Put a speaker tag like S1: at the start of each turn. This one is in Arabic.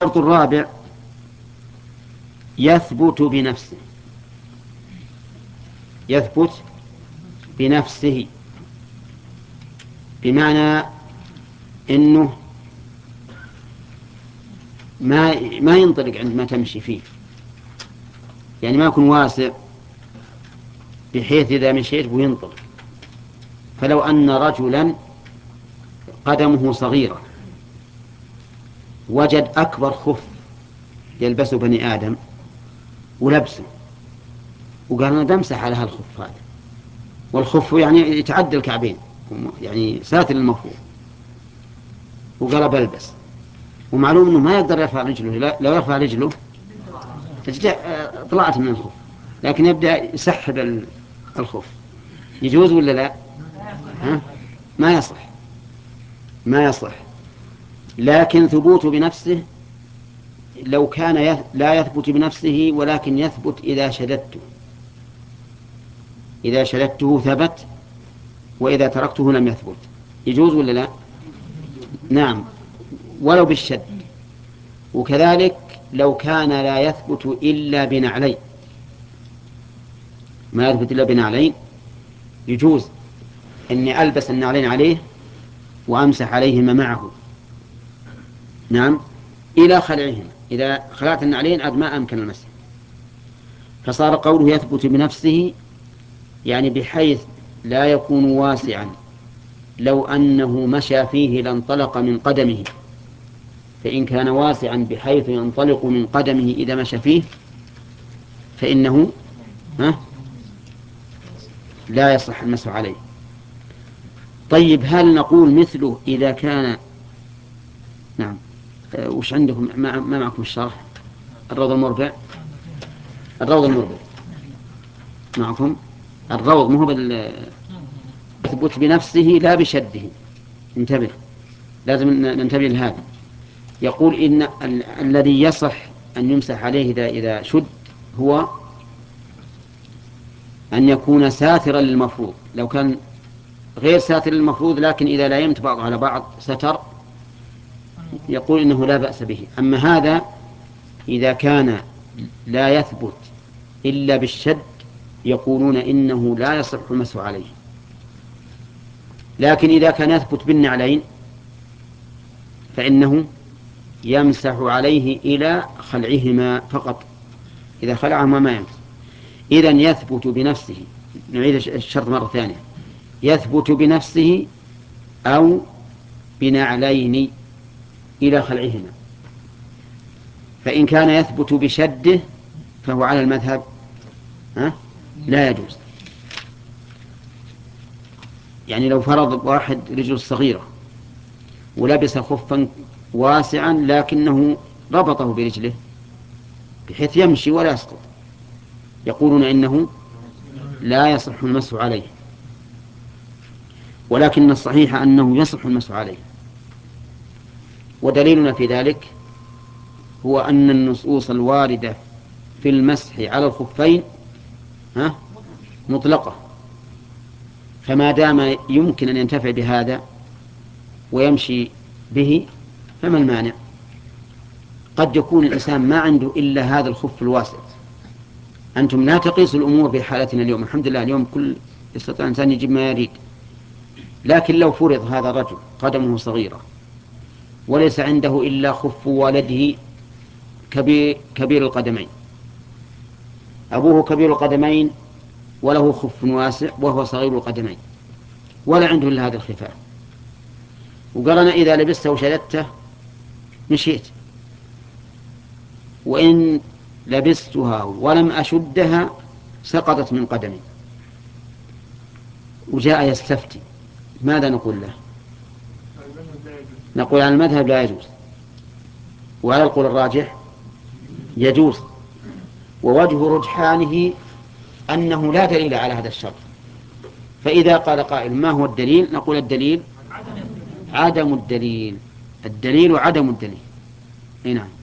S1: الشرط الرابع يثبت بنفسه. يثبت بنفسه بمعنى إنه ما ينطلق عندما تمشي فيه، يعني ما يكون واسع بحيث إذا مشيت وينطلق. فلو أن رجلا قدمه صغيرة وجد أكبر خف يلبسه بني آدم ولبسه، وقال أنا بمسح على هالخف هذا، والخف يعني يتعدى الكعبين، يعني ساتر المفروض، وقال بلبس، ومعلوم أنه ما يقدر يرفع رجله، لو رفع رجله طلعت من الخف، لكن يبدأ يسحب الخف. يجوز ولا لا؟ ها؟ ما يصح، ما يصح. لكن ثبوت بنفسه لو كان لا يثبت بنفسه، ولكن يثبت إذا شددته. إذا شددته ثبت، وإذا تركته لم يثبت. يجوز ولا لا؟ نعم، ولو بالشد. وكذلك لو كان لا يثبت إلا بنعلين، ما يثبت إلا بنعلين، يجوز أني ألبس النعلين عليه وأمسح عليهما معه، نعم، إلى خلعهما. إذا خلعت النعلين عاد ما أمكن المسح. فصار قوله يثبت بنفسه يعني بحيث لا يكون واسعا، لو أنه مشى فيه لانطلق من قدمه، فإن كان واسعا بحيث ينطلق من قدمه إذا مشى فيه فإنه لا يصح المسح عليه. طيب، هل نقول مثله إذا كان نعم وش عندكم؟ ما معكم الشرح؟ الروض المربع، الروض المربع معكم. الروض مو يثبت بنفسه لا بشده. انتبه، لازم ننتبه لهذا. يقول إن الذي يصح أن يمسح عليه إذا شد هو أن يكون ساترا للمفروض. لو كان غير ساتر للمفروض لكن إذا لايمت بعض على بعض ستر، يقول إنه لا بأس به. أما هذا إذا كان لا يثبت إلا بالشد يقولون إنه لا يصح المسح عليه. لكن إذا كان يثبت بالنعلين فإنه يمسح عليه إلى خلعهما فقط، إذا خلعهما ما يمسح. إذن يثبت بنفسه، نعيد الشرط مرة ثانية، يثبت بنفسه أو بنعلين إلى خلعهما. فإن كان يثبت بشده فهو على المذهب لا يجوز. يعني لو فرض واحد رجل صغيرة ولبس خفا واسعا لكنه ربطه برجله بحيث يمشي ولا يسقط، يقولون إنه لا يصح المسح عليه. ولكن الصحيح أنه يصح المسح عليه. ودليلنا في ذلك هو أن النصوص الواردة في المسح على الخفين مطلقة، فما دام يمكن أن ينتفع بهذا ويمشي به فما المانع؟ قد يكون الإنسان ما عنده إلا هذا الخف الواسع. أنتم لا تقيسوا الأمور بحالتنا اليوم، الحمد لله اليوم كل يستطيع الإنسان يجيب ما يريد. لكن لو فرض هذا الرجل قدمه صغيرة وليس عنده إلا خف والده كبير القدمين، أبوه كبير القدمين وله خف واسع وهو صغير القدمين، ولا عنده إلا هذا الخفاف، وقال أنا إذا لبسته وشددته مشيت، وإن لبستها ولم أشدها سقطت من قدمي، وجاء يستفتي، ماذا نقول له؟ نقول على المذهب لا يجوز، وعلى القول الراجح يجوز. ووجه رجحانه أنه لا دليل على هذا الشرط. فإذا قال قائل ما هو الدليل؟ نقول الدليل عدم الدليل، الدليل عدم الدليل. نعم.